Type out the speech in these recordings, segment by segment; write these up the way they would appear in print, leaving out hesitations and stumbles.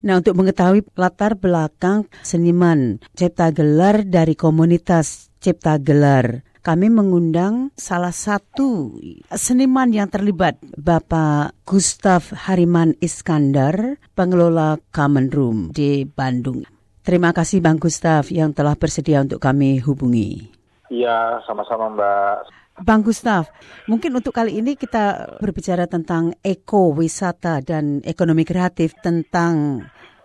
Nah, untuk mengetahui latar belakang seniman cipta gelar dari komunitas cipta gelar, kami mengundang salah satu seniman yang terlibat, Bapak Gustaf Hariman Iskandar, pengelola Common Room di Bandung. Terima kasih Bang Gustaf yang telah bersedia untuk kami hubungi. Iya, sama-sama Mbak. Bang Gustaf, mungkin untuk kali ini kita berbicara tentang ekowisata dan ekonomi kreatif, tentang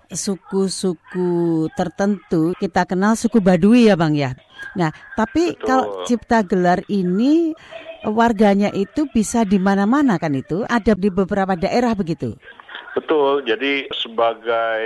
suku-suku tertentu. Kita kenal suku Baduy ya Bang ya. Nah, tapi Betul. Kalau cipta gelar ini warganya itu bisa di mana-mana kan itu? Ada di beberapa daerah begitu? Betul, jadi sebagai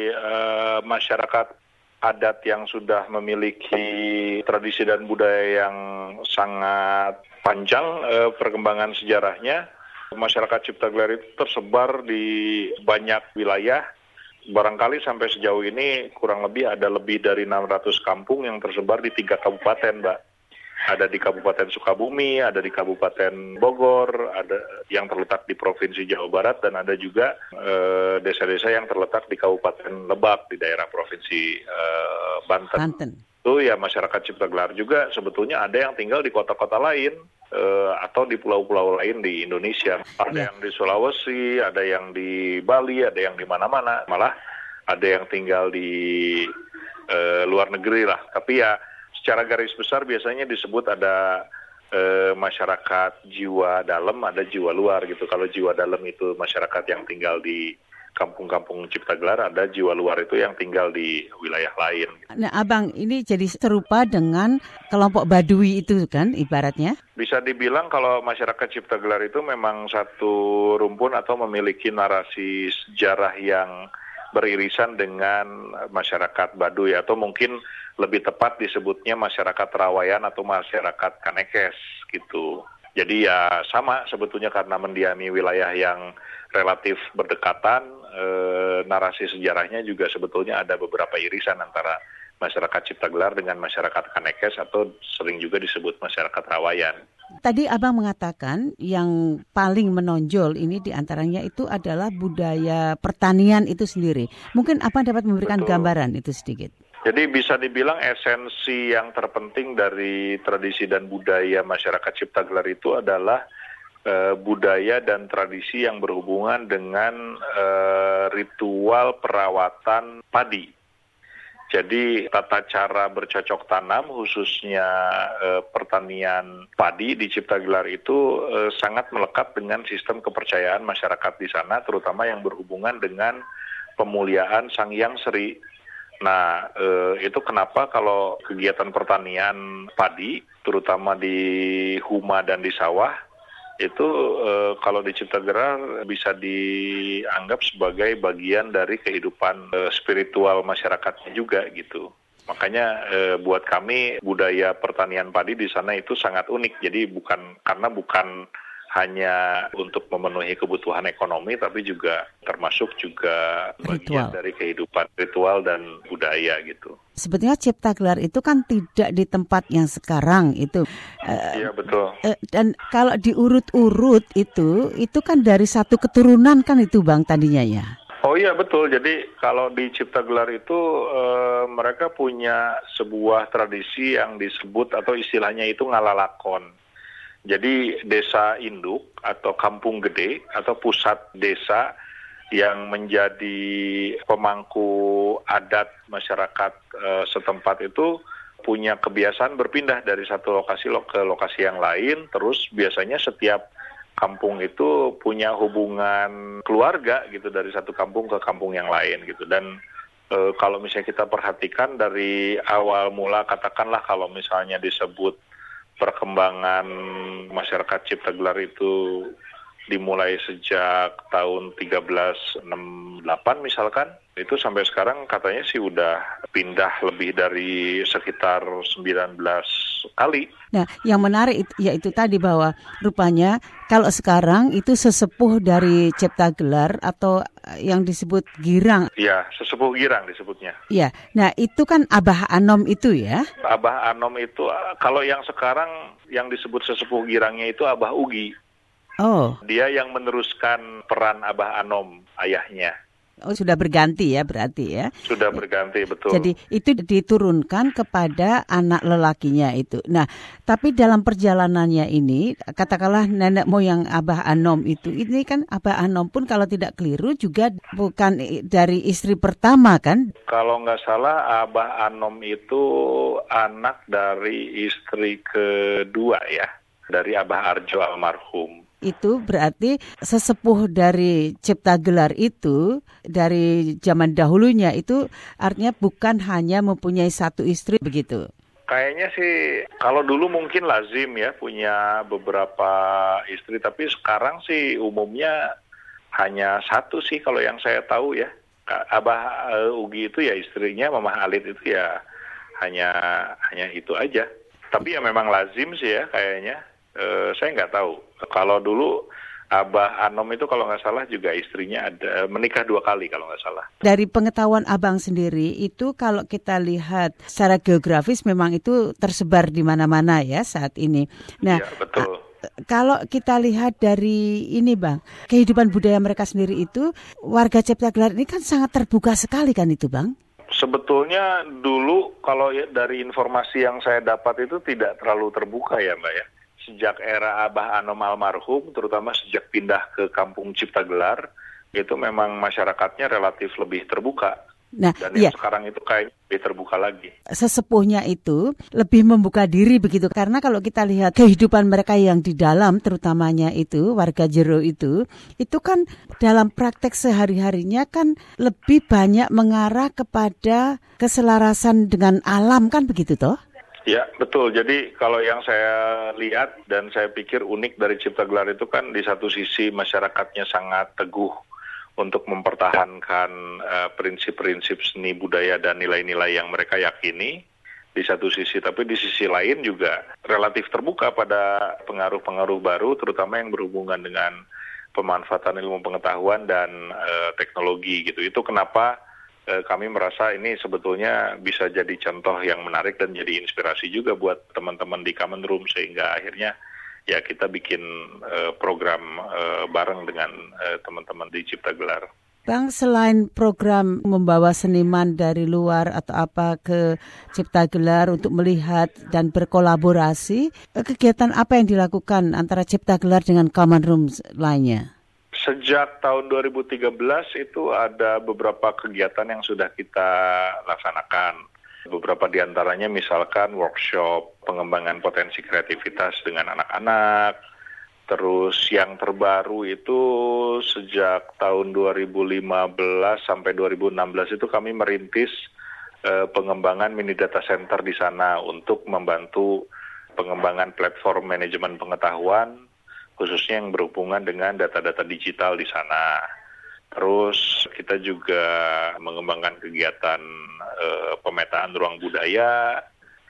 masyarakat adat yang sudah memiliki tradisi dan budaya yang sangat panjang perkembangan sejarahnya, masyarakat cipta gelar itu tersebar di banyak wilayah. Barangkali sampai sejauh ini kurang lebih ada lebih dari 600 kampung yang tersebar di 3 kabupaten, Mbak. Ada di Kabupaten Sukabumi, ada di Kabupaten Bogor, ada yang terletak di Provinsi Jawa Barat, dan ada juga desa-desa yang terletak di Kabupaten Lebak di daerah Provinsi Banten. Itu ya masyarakat cipta gelar juga sebetulnya ada yang tinggal di kota-kota lain atau di pulau-pulau lain di Indonesia. Ada yang di Sulawesi, ada yang di Bali, ada yang di mana-mana. Malah ada yang tinggal di luar negeri lah. Tapi ya secara garis besar biasanya disebut ada masyarakat jiwa dalam, ada jiwa luar gitu. Kalau jiwa dalam itu masyarakat yang tinggal di kampung-kampung cipta gelar, ada jiwa luar itu yang tinggal di wilayah lain. Nah, Abang, ini jadi serupa dengan kelompok Baduy itu kan ibaratnya? Bisa dibilang kalau masyarakat cipta gelar itu memang satu rumpun atau memiliki narasi sejarah yang beririsan dengan masyarakat Baduy, atau mungkin lebih tepat disebutnya masyarakat Rawayan atau masyarakat Kanekes gitu. Jadi ya sama sebetulnya karena mendiami wilayah yang relatif berdekatan, narasi sejarahnya juga sebetulnya ada beberapa irisan antara masyarakat cipta gelar dengan masyarakat Kanekes atau sering juga disebut masyarakat Rawayan. Tadi Abang mengatakan yang paling menonjol ini diantaranya itu adalah budaya pertanian itu sendiri. Mungkin Abang dapat memberikan gambaran itu sedikit. Jadi bisa dibilang esensi yang terpenting dari tradisi dan budaya masyarakat cipta gelar itu adalah budaya dan tradisi yang berhubungan dengan ritual perawatan padi. Jadi tata cara bercocok tanam khususnya pertanian padi di cipta gelar itu sangat melekat dengan sistem kepercayaan masyarakat di sana, terutama yang berhubungan dengan pemuliaan Sang Hyang Sri. Nah, itu kenapa kalau kegiatan pertanian padi, terutama di huma dan di sawah, itu kalau di cipta gelar bisa dianggap sebagai bagian dari kehidupan spiritual masyarakatnya juga gitu. Makanya buat kami budaya pertanian padi di sana itu sangat unik. Jadi bukan hanya untuk memenuhi kebutuhan ekonomi, tapi juga termasuk juga bagian dari kehidupan ritual dan budaya gitu. Sebetulnya cipta gelar itu kan tidak di tempat yang sekarang itu. Iya betul. Dan kalau diurut-urut itu kan dari satu keturunan kan itu Bang tadinya ya. Oh iya betul. Jadi kalau di cipta gelar itu mereka punya sebuah tradisi yang disebut atau istilahnya itu ngalalakon. Jadi desa induk atau kampung gede atau pusat desa yang menjadi pemangku adat masyarakat setempat itu punya kebiasaan berpindah dari satu lokasi ke lokasi yang lain. Terus biasanya setiap kampung itu punya hubungan keluarga gitu dari satu kampung ke kampung yang lain gitu. Dan kalau misalnya kita perhatikan dari awal mula, katakanlah kalau misalnya disebut perkembangan masyarakat cipta gelar itu dimulai sejak tahun 1368 misalkan, itu sampai sekarang katanya sih udah pindah lebih dari sekitar 19 kali. Nah, yang menarik yaitu tadi bahwa rupanya kalau sekarang itu sesepuh dari cipta gelar atau yang disebut girang. Iya, sesepuh girang disebutnya. Iya, nah itu kan Abah Anom itu ya? Abah Anom itu, kalau yang sekarang yang disebut sesepuh girangnya itu Abah Ugi. Oh. Dia yang meneruskan peran Abah Anom, ayahnya. Oh, sudah berganti ya berarti ya. Sudah berganti, betul. Jadi itu diturunkan kepada anak lelakinya itu. Nah, tapi dalam perjalanannya ini, katakanlah nenek moyang Abah Anom itu, ini kan Abah Anom pun kalau tidak keliru juga bukan dari istri pertama kan? Kalau nggak salah Abah Anom itu anak dari istri kedua ya, dari Abah Arjo almarhum. Itu berarti sesepuh dari Cipta Gelar itu dari zaman dahulunya itu artinya bukan hanya mempunyai satu istri begitu. Kayaknya sih kalau dulu mungkin lazim ya punya beberapa istri, tapi sekarang sih umumnya hanya satu sih kalau yang saya tahu ya. Abah Ugi itu ya istrinya, Mamah Alit itu ya hanya itu aja. Tapi ya memang lazim sih ya kayaknya. Saya nggak tahu. Kalau dulu Abah Anom itu kalau nggak salah juga istrinya ada menikah 2 kali kalau nggak salah. Dari pengetahuan Abang sendiri itu kalau kita lihat secara geografis memang itu tersebar di mana-mana ya saat ini. Nah, ya, betul. Kalau kita lihat dari ini Bang, kehidupan budaya mereka sendiri itu warga Cipta Gelar ini kan sangat terbuka sekali kan itu Bang? Sebetulnya dulu kalau ya, dari informasi yang saya dapat itu tidak terlalu terbuka ya Mbak ya. Sejak era Abah Anom almarhum, terutama sejak pindah ke kampung Cipta Gelar, itu memang masyarakatnya relatif lebih terbuka. Nah, dan yang sekarang itu kayaknya lebih terbuka lagi. Sesepuhnya itu lebih membuka diri begitu. Karena kalau kita lihat kehidupan mereka yang di dalam, terutamanya itu, warga Jero itu kan dalam praktek sehari-harinya kan lebih banyak mengarah kepada keselarasan dengan alam kan begitu toh? Ya, betul. Jadi kalau yang saya lihat dan saya pikir unik dari Cipta Gelar itu kan di satu sisi masyarakatnya sangat teguh untuk mempertahankan prinsip-prinsip seni budaya dan nilai-nilai yang mereka yakini di satu sisi. Tapi di sisi lain juga relatif terbuka pada pengaruh-pengaruh baru terutama yang berhubungan dengan pemanfaatan ilmu pengetahuan dan teknologi gitu. Itu kenapa kami merasa ini sebetulnya bisa jadi contoh yang menarik dan jadi inspirasi juga buat teman-teman di Common Room sehingga akhirnya ya kita bikin program bareng dengan teman-teman di Cipta Gelar. Bang, selain program membawa seniman dari luar atau apa ke Cipta Gelar untuk melihat dan berkolaborasi, kegiatan apa yang dilakukan antara Cipta Gelar dengan Common Room lainnya? Sejak tahun 2013 itu ada beberapa kegiatan yang sudah kita laksanakan. Beberapa di antaranya misalkan workshop pengembangan potensi kreativitas dengan anak-anak. Terus yang terbaru itu sejak tahun 2015 sampai 2016 itu kami merintis pengembangan mini data center di sana untuk membantu pengembangan platform manajemen pengetahuan khususnya yang berhubungan dengan data-data digital di sana. Terus kita juga mengembangkan kegiatan pemetaan ruang budaya,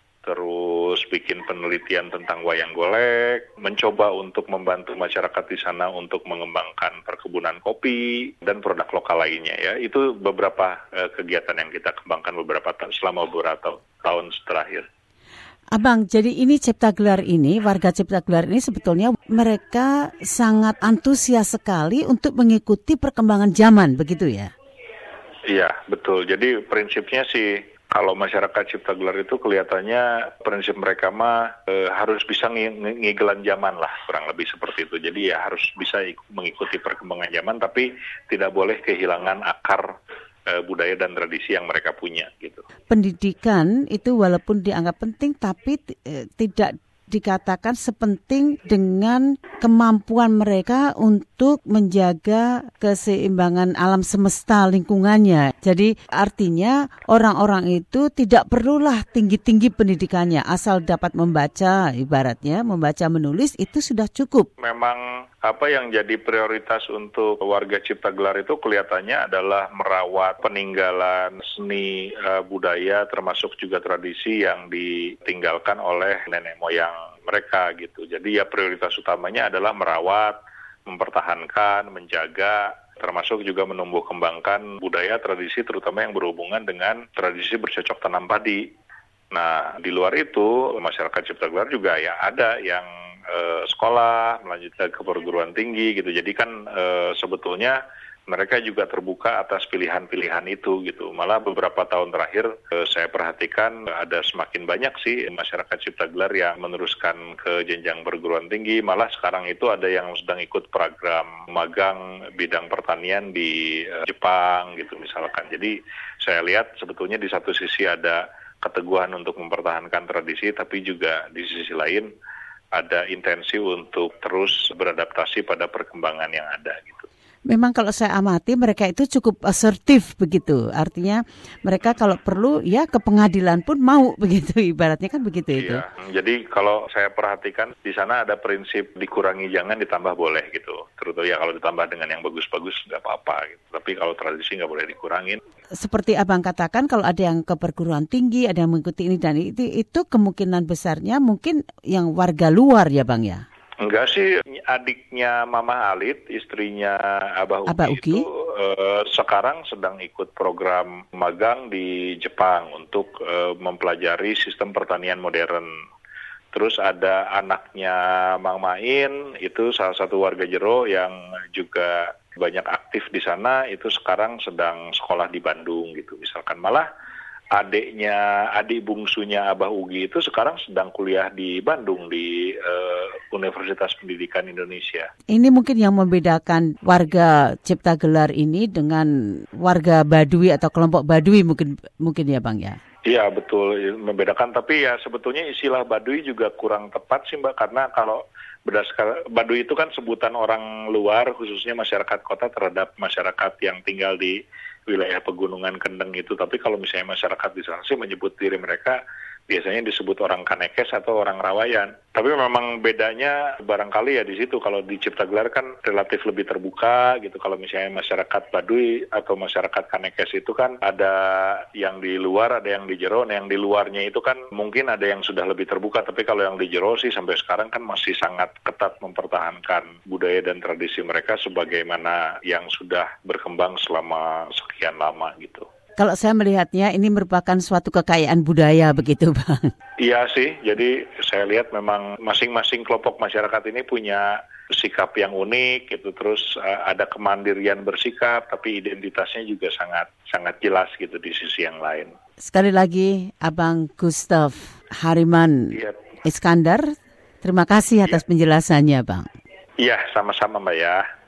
terus bikin penelitian tentang wayang golek, mencoba untuk membantu masyarakat di sana untuk mengembangkan perkebunan kopi dan produk lokal lainnya ya. Itu beberapa kegiatan yang kita kembangkan selama beberapa tahun terakhir. Abang, jadi ini Cipta Gelar ini, warga Cipta Gelar ini sebetulnya mereka sangat antusias sekali untuk mengikuti perkembangan zaman, begitu ya? Iya, betul. Jadi prinsipnya sih kalau masyarakat Cipta Gelar itu kelihatannya prinsip mereka harus bisa ngigelan zaman lah, kurang lebih seperti itu. Jadi ya harus bisa mengikuti perkembangan zaman, tapi tidak boleh kehilangan akar budaya dan tradisi yang mereka punya gitu. Pendidikan itu walaupun dianggap penting tapi tidak dikatakan sepenting dengan kemampuan mereka untuk menjaga keseimbangan alam semesta lingkungannya. Jadi artinya orang-orang itu tidak perlulah tinggi-tinggi pendidikannya, asal dapat membaca, ibaratnya membaca menulis itu sudah cukup. Memang apa yang jadi prioritas untuk warga Cipta Gelar itu kelihatannya adalah merawat peninggalan seni budaya termasuk juga tradisi yang ditinggalkan oleh nenek moyang mereka gitu. Jadi ya prioritas utamanya adalah merawat, mempertahankan, menjaga, termasuk juga menumbuh kembangkan budaya tradisi terutama yang berhubungan dengan tradisi bercocok tanam padi. Nah, di luar itu masyarakat Cipta Gelar juga ya ada yang sekolah, melanjutkan ke perguruan tinggi gitu. Jadi kan sebetulnya mereka juga terbuka atas pilihan-pilihan itu gitu. Malah beberapa tahun terakhir saya perhatikan ada semakin banyak sih masyarakat cipta gelar yang meneruskan ke jenjang perguruan tinggi. Malah sekarang itu ada yang sedang ikut program magang bidang pertanian di Jepang gitu misalkan. Jadi saya lihat sebetulnya di satu sisi ada keteguhan untuk mempertahankan tradisi, tapi juga di sisi lain ada intensi untuk terus beradaptasi pada perkembangan yang ada gitu. Memang kalau saya amati mereka itu cukup asertif begitu. Artinya mereka kalau perlu ya ke pengadilan pun mau begitu, ibaratnya kan begitu itu. Iya, jadi kalau saya perhatikan di sana ada prinsip dikurangi jangan ditambah boleh gitu. Terutama ya kalau ditambah dengan yang bagus-bagus nggak apa-apa gitu. Tapi kalau tradisi nggak boleh dikurangin. Seperti Abang katakan kalau ada yang ke perguruan tinggi, ada yang mengikuti ini dan itu kemungkinan besarnya mungkin yang warga luar ya Bang ya? Enggak sih, adiknya Mama Alit, istrinya Abah Ugi itu sekarang sedang ikut program magang di Jepang untuk mempelajari sistem pertanian modern. Terus ada anaknya Mang Main, itu salah satu warga Jero yang juga banyak aktif di sana, itu sekarang sedang sekolah di Bandung gitu. Misalkan malah adik bungsunya Abah Ugi itu sekarang sedang kuliah di Bandung di Universitas Pendidikan Indonesia. Ini mungkin yang membedakan warga Cipta Gelar ini dengan warga Baduy atau kelompok Baduy mungkin ya Bang ya? Iya betul, membedakan. Tapi ya sebetulnya istilah Baduy juga kurang tepat sih Mbak, karena kalau berdasarkan Baduy itu kan sebutan orang luar, khususnya masyarakat kota terhadap masyarakat yang tinggal di wilayah pegunungan Kendeng itu. Tapi kalau misalnya masyarakat di sana sih menyebut diri mereka biasanya disebut orang Kanekes atau orang Rawayan. Tapi memang bedanya barangkali ya di situ. Kalau di Cipta Gelar kan relatif lebih terbuka gitu. Kalau misalnya masyarakat Baduy atau masyarakat Kanekes itu kan ada yang di luar, ada yang di jero. Nah yang di luarnya itu kan mungkin ada yang sudah lebih terbuka. Tapi kalau yang di jero sih sampai sekarang kan masih sangat ketat mempertahankan budaya dan tradisi mereka sebagaimana yang sudah berkembang selama sekian lama gitu. Kalau saya melihatnya ini merupakan suatu kekayaan budaya begitu Bang. Iya sih, jadi saya lihat memang masing-masing kelompok masyarakat ini punya sikap yang unik gitu, terus ada kemandirian bersikap, tapi identitasnya juga sangat jelas gitu di sisi yang lain. Sekali lagi Abang Gustav Hariman Iskandar, terima kasih atas penjelasannya Bang. Iya, sama-sama Mbak ya.